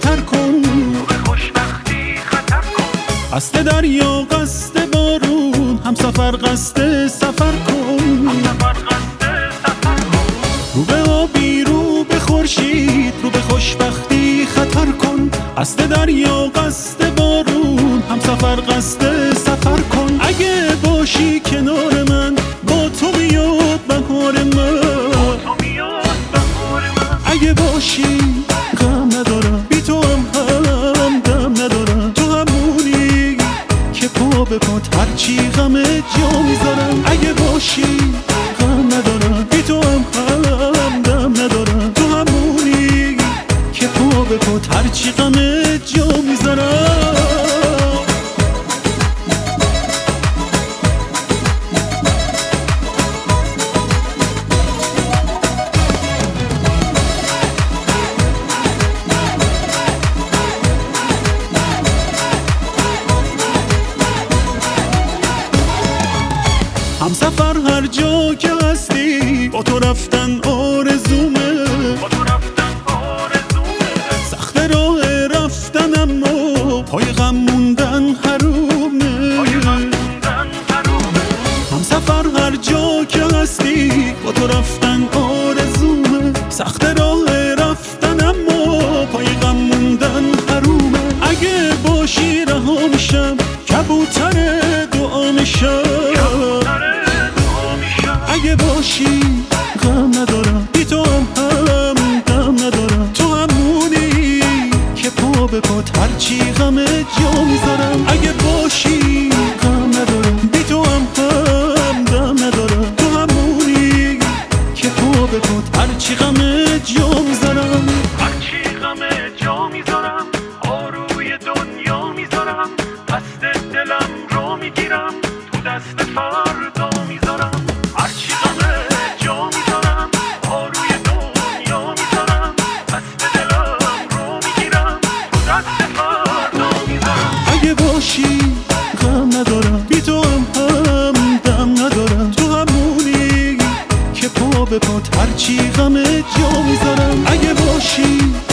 خطر کن، به خوشبختی خطر کن. قصد دریا قصد بارون، هم سفر قصد سفر کن، هم سفر قصد سفر کن. رو به آبی رو به خورشید، رو به خوشبختی خطر کن. قصد دریا قصد بارون، هم سفر قصد سفر کن. اگه باشی کنار من، با تو میاد بهار من. تو میاد بهار من. اگه باشی غم ندارم، بی تو هم دم ندارم. تو همونی که پا به پات هرچی غم جا میذارم. اگه باشی غم ندارم، بی تو هم دم ندارم. تو همونی که پا به پات هرچی غم جا میذارم. هم سفر هر جا که هستی، با تو رفتن آرزومه. با تو رفتن آرزومه. سخت راه رفتن اما پای غم موندن حرومه. پای غم موندن حرومه. هم سفر هر جا که هستی، با تو رفتن آرزومه. سخت راه رفتن اما پای غم موندن حرومه. اگه باشی رها میشم، کبوتر دعا میشم. اگه باشی غم ندارم، بی تو هم دم ندارم. تو همونی که پا به پات هرچی غم جا میذارم. اگه باشی غم ندارم، بی تو هم دم ندارم. تو همونی که پا به پات هرچی غم جا میذارم. هرچی غم جا میذارم، آروی دنیا میذارم. دست دلم رو میگیرم، تو دست فردا میذارم. هرچی غم جا میذارم، آروی دنیا میذارم. دست دلم رو میگیرم، تو دست فردا میذارم. اگه باشی غم ندارم، بی تو هم دم ندارم. تو همونی که پا به پات هرچی غم جا میذارم. اگه باشی